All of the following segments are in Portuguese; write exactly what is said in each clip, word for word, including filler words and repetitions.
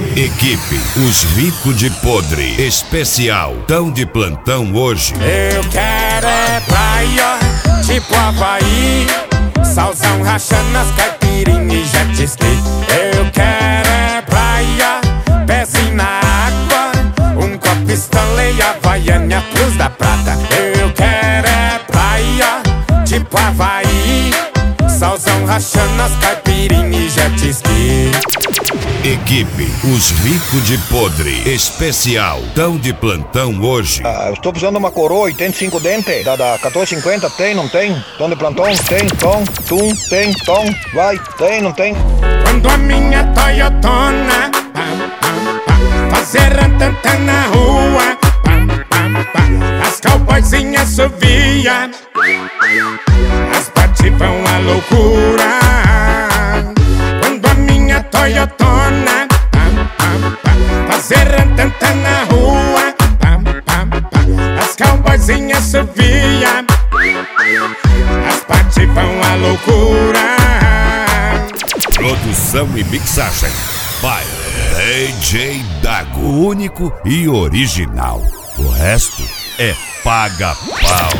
Equipe Os Ricos de Podre Especial, tão de plantão hoje. Eu quero é praia, tipo Havaí, salzão rachando as caipirinhas e jet ski. Eu quero é praia, pezinho na água, um copo Stanley, Havaiana, Cruz da Prata. Eu quero é praia, tipo Havaí, salzão rachando as caipirinhas e jet ski. Equipe Os Ricos de Podre Especial, tão de plantão hoje. Ah, eu estou precisando de uma coroa oitenta e cinco dentes, da, da quatorze cinquenta, tem, não tem? Tom de plantão, tem, tom, tum, tem, tom, vai, tem, não tem? Quando a minha Toyotona pam, pam, pam, fazer rantantã na rua, pam, pam, pam, as cowboyzinhas subiam, as partes vão à loucura. Quando a minha Toyotona pam, pam, pam, fazer rantantã na rua, pam, pam, pam, as cowboyzinhas subiam, as partes vão à loucura. Produção e mixagem by D J Dago, o único e original. O resto é paga-pau.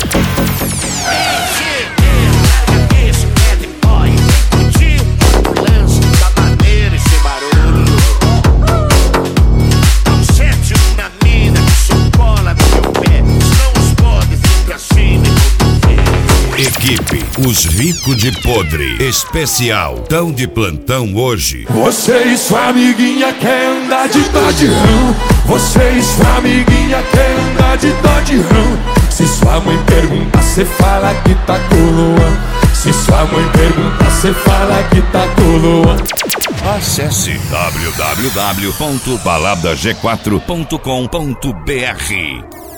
Equipe Os Ricos de Podre Especial, tão de plantão hoje. Você e sua amiguinha quer andar de Dodgeão. Você e sua amiguinha quer andar de Dodgeão. Se sua mãe pergunta, cê fala que tá coroa. Se sua mãe pergunta, cê fala que tá coroa. Acesse w w w ponto balada g quatro ponto com ponto b r.